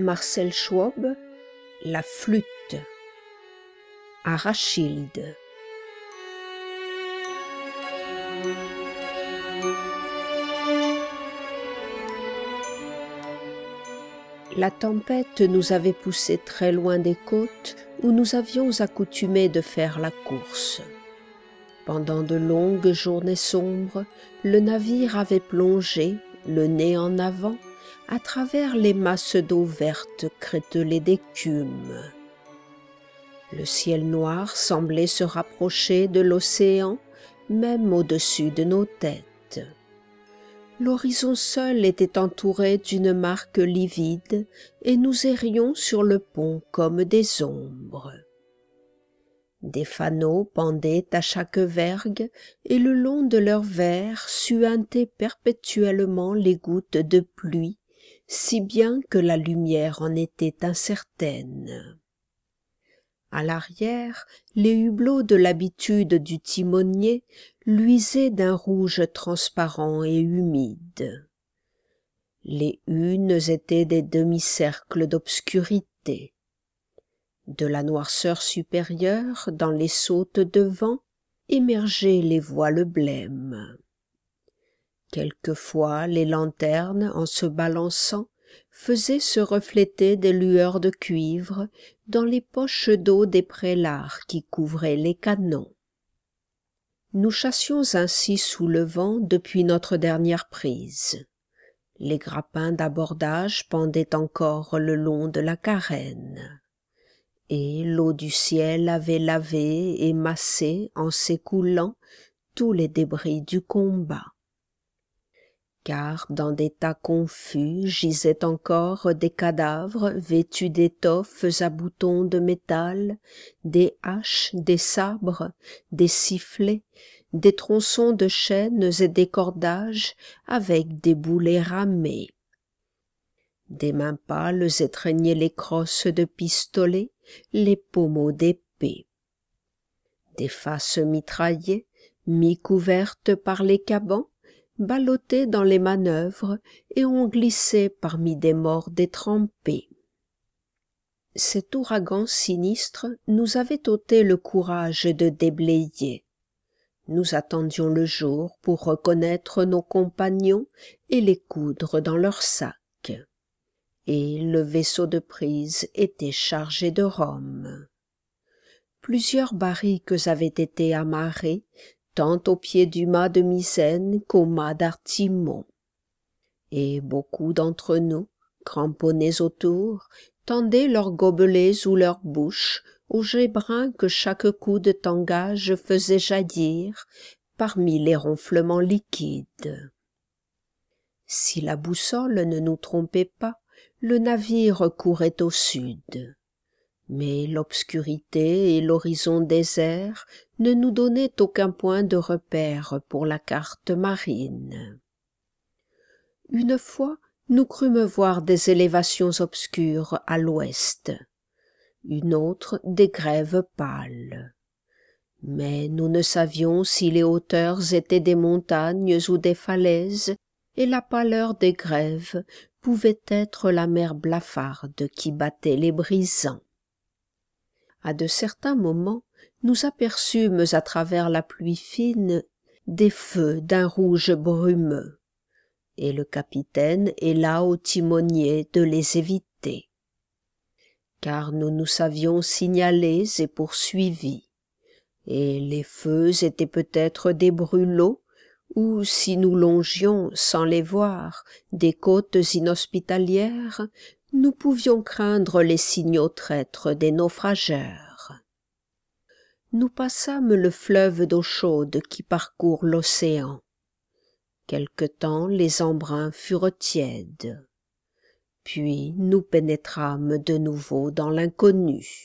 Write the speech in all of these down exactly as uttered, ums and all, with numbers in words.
Marcel Schwob, La flûte. Arachilde. La tempête nous avait poussés très loin des côtes où nous avions accoutumé de faire la course. Pendant de longues journées sombres, le navire avait plongé, le nez en avant, à travers les masses d'eau verte crételées d'écume. Le ciel noir semblait se rapprocher de l'océan, même au-dessus de nos têtes. L'horizon seul était entouré d'une marque livide et nous errions sur le pont comme des ombres. Des fanaux pendaient à chaque vergue et le long de leurs verres suintaient perpétuellement les gouttes de pluie, si bien que la lumière en était incertaine. À l'arrière, les hublots de l'habitude du timonier luisaient d'un rouge transparent et humide. Les hunes étaient des demi-cercles d'obscurité. De la noirceur supérieure, dans les sautes de vent, émergeaient les voiles blêmes. Quelquefois, les lanternes, en se balançant, faisaient se refléter des lueurs de cuivre dans les poches d'eau des prélards qui couvraient les canons. Nous chassions ainsi sous le vent depuis notre dernière prise. Les grappins d'abordage pendaient encore le long de la carène. Et l'eau du ciel avait lavé et massé en s'écoulant tous les débris du combat. Car dans des tas confus gisaient encore des cadavres vêtus d'étoffes à boutons de métal, des haches, des sabres, des sifflets, des tronçons de chaînes et des cordages avec des boulets ramés. Des mains pâles étreignaient les crosses de pistolets, les pommeaux d'épée. Des faces mitraillées, mi-couvertes par les cabans, ballottaient dans les manœuvres et on glissait parmi des morts détrempés. Cet ouragan sinistre nous avait ôté le courage de déblayer. Nous attendions le jour pour reconnaître nos compagnons et les coudre dans leurs sacs. Et le vaisseau de prise était chargé de rhum. Plusieurs barriques avaient été amarrées, tant au pied du mât de misaine qu'au mât d'artimon. Et beaucoup d'entre nous, cramponnés autour, tendaient leurs gobelets ou leurs bouches au jet brun que chaque coup de tangage faisait jaillir parmi les ronflements liquides. Si la boussole ne nous trompait pas, le navire courait au sud. Mais l'obscurité et l'horizon désert ne nous donnaient aucun point de repère pour la carte marine. Une fois, nous crûmes voir des élévations obscures à l'ouest, une autre des grèves pâles. Mais nous ne savions si les hauteurs étaient des montagnes ou des falaises, et la pâleur des grèves pouvait être la mer blafarde qui battait les brisants. À de certains moments, nous aperçûmes à travers la pluie fine des feux d'un rouge brumeux, et le capitaine héla au timonier de les éviter. Car nous nous savions signalés et poursuivis, et les feux étaient peut-être des brûlots, ou, si nous longions, sans les voir, des côtes inhospitalières, nous pouvions craindre les signaux traîtres des naufrageurs. Nous passâmes le fleuve d'eau chaude qui parcourt l'océan. Quelque temps les embruns furent tièdes. Puis nous pénétrâmes de nouveau dans l'inconnu.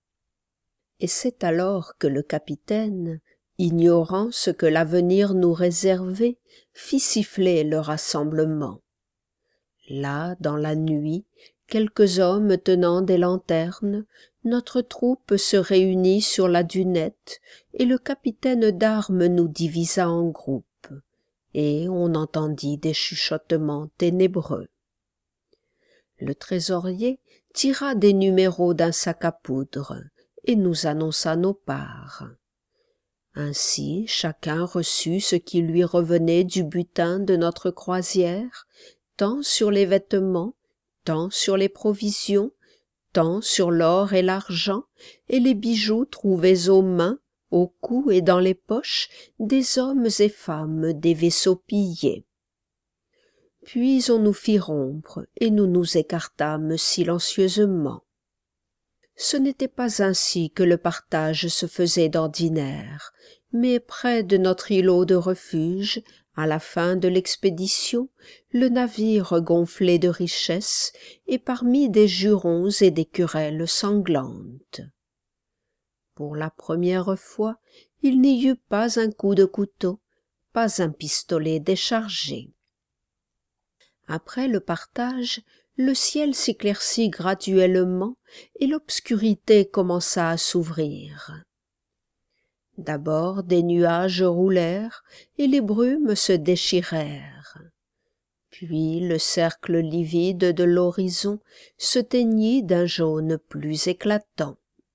Et c'est alors que le capitaine, ignorant ce que l'avenir nous réservait, fit siffler le rassemblement. Là, dans la nuit, quelques hommes tenant des lanternes, notre troupe se réunit sur la dunette et le capitaine d'armes nous divisa en groupes, et on entendit des chuchotements ténébreux. Le trésorier tira des numéros d'un sac à poudre et nous annonça nos parts. Ainsi chacun reçut ce qui lui revenait du butin de notre croisière, tant sur les vêtements, tant sur les provisions, tant sur l'or et l'argent et les bijoux trouvés aux mains, au cou et dans les poches des hommes et femmes des vaisseaux pillés. Puis on nous fit rompre et nous nous écartâmes silencieusement. Ce n'était pas ainsi que le partage se faisait d'ordinaire, mais près de notre îlot de refuge, à la fin de l'expédition, le navire gonflé de richesses et parmi des jurons et des querelles sanglantes. Pour la première fois, il n'y eut pas un coup de couteau, pas un pistolet déchargé. Après le partage, le ciel s'éclaircit graduellement et l'obscurité commença à s'ouvrir. D'abord des nuages roulèrent et les brumes se déchirèrent. Puis le cercle livide de l'horizon se teignit d'un jaune plus éclatant.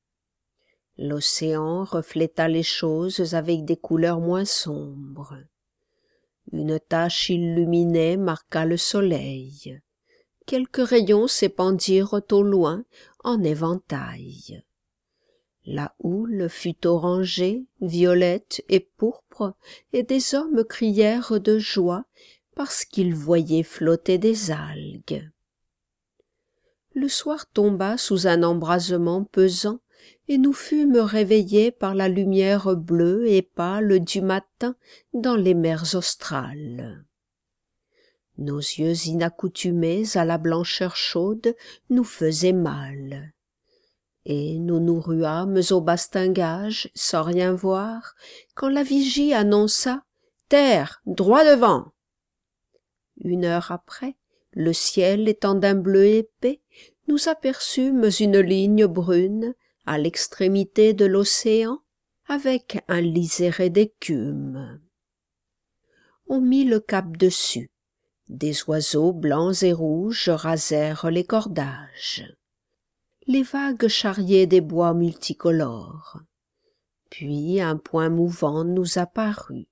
L'océan refléta les choses avec des couleurs moins sombres. Une tache illuminée marqua le soleil. Quelques rayons s'épandirent au loin en éventail. La houle fut orangée, violette et pourpre, et des hommes crièrent de joie parce qu'ils voyaient flotter des algues. Le soir tomba sous un embrasement pesant, et nous fûmes réveillés par la lumière bleue et pâle du matin dans les mers australes. Nos yeux inaccoutumés à la blancheur chaude nous faisaient mal, et nous nous ruâmes au bastingage sans rien voir, quand la vigie annonça « Terre, droit devant !» Une heure après, le ciel étant d'un bleu épais, nous aperçûmes une ligne brune à l'extrémité de l'océan, avec un liseré d'écume. On mit le cap dessus. Des oiseaux blancs et rouges rasèrent les cordages. Les vagues charriaient des bois multicolores. Puis un point mouvant nous apparut.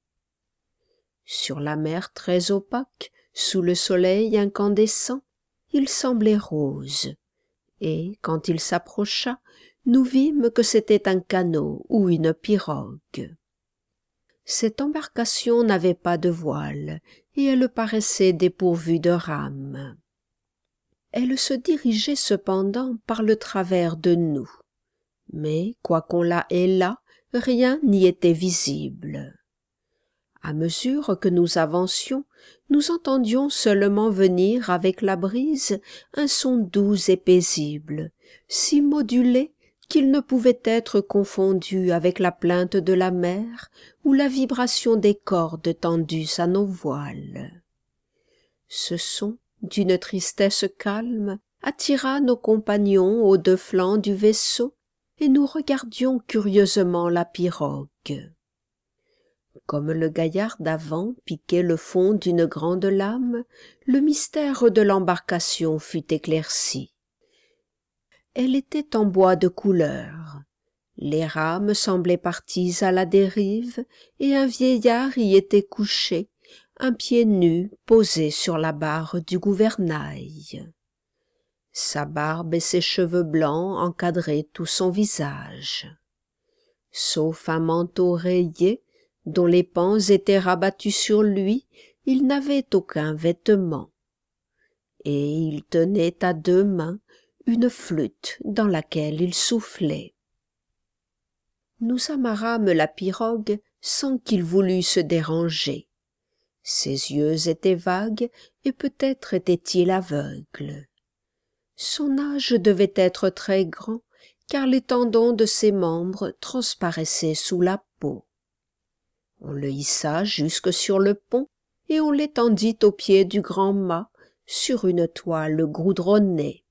Sur la mer très opaque, sous le soleil incandescent, il semblait rose, et quand il s'approcha, nous vîmes que c'était un canot ou une pirogue. Cette embarcation n'avait pas de voile, et elle paraissait dépourvue de rames. Elle se dirigeait cependant par le travers de nous, mais quoiqu'on la hélât, rien n'y était visible. À mesure que nous avancions, nous entendions seulement venir avec la brise un son doux et paisible, si modulé qu'il ne pouvait être confondu avec la plainte de la mer ou la vibration des cordes tendues à nos voiles. Ce son, d'une tristesse calme, attira nos compagnons aux deux flancs du vaisseau, et nous regardions curieusement la pirogue. Comme le gaillard d'avant piquait le fond d'une grande lame, le mystère de l'embarcation fut éclairci. Elle était en bois de couleur. Les rames semblaient parties à la dérive, et un vieillard y était couché, un pied nu posé sur la barre du gouvernail. Sa barbe et ses cheveux blancs encadraient tout son visage. Sauf un manteau rayé, dont les pans étaient rabattus sur lui, il n'avait aucun vêtement. Et il tenait à deux mains une flûte dans laquelle il soufflait. Nous amarrâmes la pirogue sans qu'il voulût se déranger. Ses yeux étaient vagues et peut-être était-il aveugle. Son âge devait être très grand, car les tendons de ses membres transparaissaient sous la peau. On le hissa jusque sur le pont et on l'étendit au pied du grand mât sur une toile goudronnée.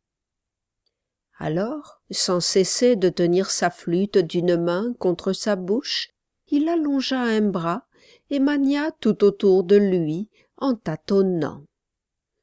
Alors, sans cesser de tenir sa flûte d'une main contre sa bouche, il allongea un bras et mania tout autour de lui en tâtonnant.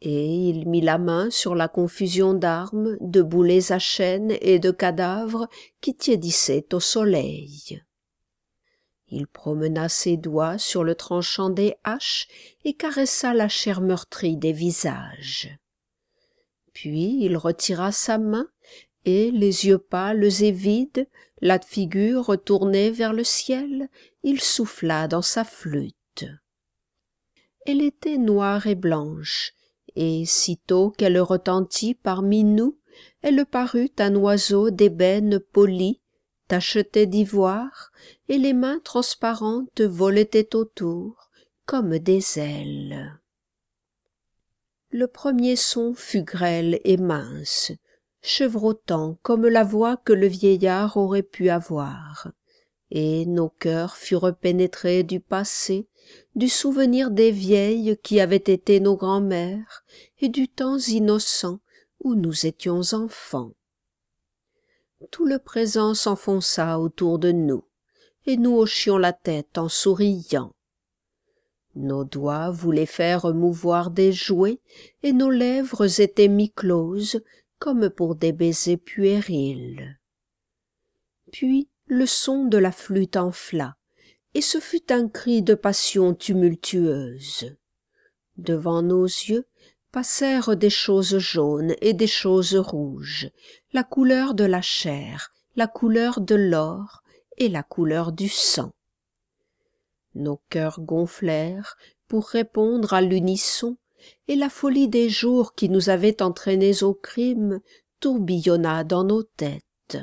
Et il mit la main sur la confusion d'armes, de boulets à chaîne et de cadavres qui tiédissaient au soleil. Il promena ses doigts sur le tranchant des haches et caressa la chair meurtrie des visages. Puis il retira sa main et, les yeux pâles et vides, la figure retournée vers le ciel, il souffla dans sa flûte. Elle était noire et blanche, et sitôt qu'elle retentit parmi nous, elle parut un oiseau d'ébène poli, tacheté d'ivoire, et les mains transparentes voletaient autour, comme des ailes. Le premier son fut grêle et mince, chevrotant comme la voix que le vieillard aurait pu avoir, et nos cœurs furent pénétrés du passé, du souvenir des vieilles qui avaient été nos grands-mères et du temps innocent où nous étions enfants. Tout le présent s'enfonça autour de nous, et nous hochions la tête en souriant. Nos doigts voulaient faire mouvoir des jouets, et nos lèvres étaient mi-closes, comme pour des baisers puérils. Puis le son de la flûte enfla, et ce fut un cri de passion tumultueuse. Devant nos yeux passèrent des choses jaunes et des choses rouges, la couleur de la chair, la couleur de l'or et la couleur du sang. Nos cœurs gonflèrent pour répondre à l'unisson, et la folie des jours qui nous avaient entraînés au crime tourbillonna dans nos têtes.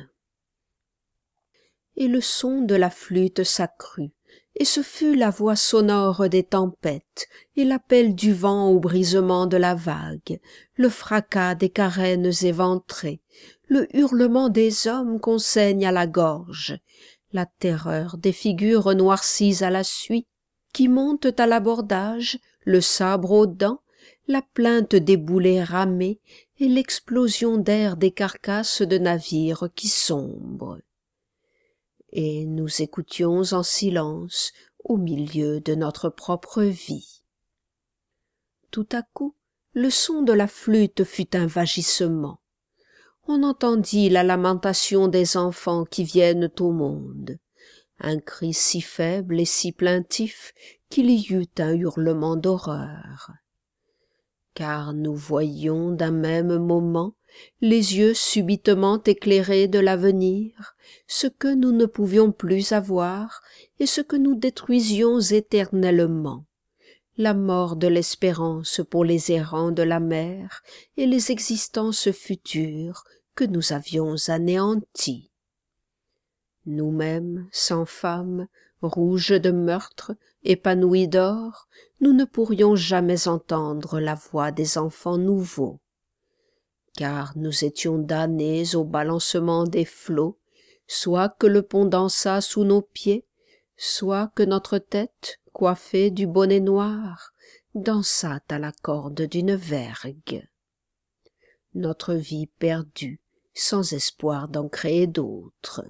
Et le son de la flûte s'accrut, et ce fut la voix sonore des tempêtes, et l'appel du vent au brisement de la vague, le fracas des carènes éventrées, le hurlement des hommes qu'on saigne à la gorge, la terreur des figures noircies à la suie, qui montent à l'abordage, le sabre aux dents, la plainte des boulets ramés et l'explosion d'air des carcasses de navires qui sombrent. Et nous écoutions en silence au milieu de notre propre vie. Tout à coup, le son de la flûte fut un vagissement. On entendit la lamentation des enfants qui viennent au monde, un cri si faible et si plaintif qu'il y eut un hurlement d'horreur. Car nous voyions d'un même moment, les yeux subitement éclairés de l'avenir, ce que nous ne pouvions plus avoir et ce que nous détruisions éternellement, la mort de l'espérance pour les errants de la mer et les existences futures que nous avions anéanties. Nous-mêmes, sans femme, rouges de meurtre, épanouis d'or, nous ne pourrions jamais entendre la voix des enfants nouveaux, car nous étions damnés au balancement des flots, soit que le pont dansât sous nos pieds, soit que notre tête, coiffée du bonnet noir, dansât à la corde d'une vergue. Notre vie perdue, sans espoir d'en créer d'autres.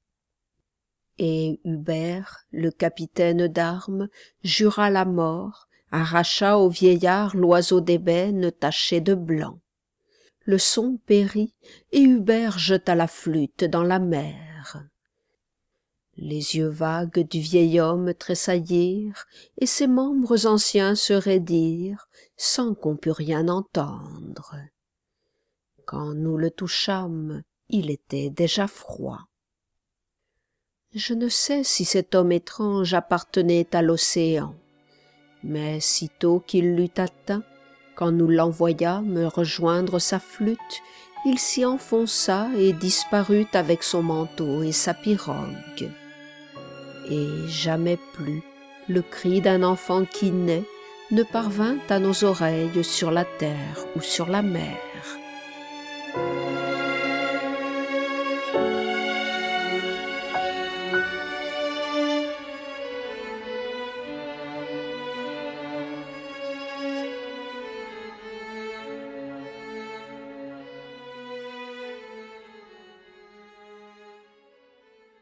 Et Hubert, le capitaine d'armes, jura la mort, arracha au vieillard l'oiseau d'ébène taché de blanc. Le son périt, et Hubert jeta la flûte dans la mer. Les yeux vagues du vieil homme tressaillirent, et ses membres anciens se raidirent, sans qu'on pût rien entendre. Quand nous le touchâmes, il était déjà froid. Je ne sais si cet homme étrange appartenait à l'océan, mais sitôt qu'il l'eut atteint, quand nous l'envoyâmes rejoindre sa flûte, il s'y enfonça et disparut avec son manteau et sa pirogue. Et jamais plus le cri d'un enfant qui naît ne parvint à nos oreilles sur la terre ou sur la mer.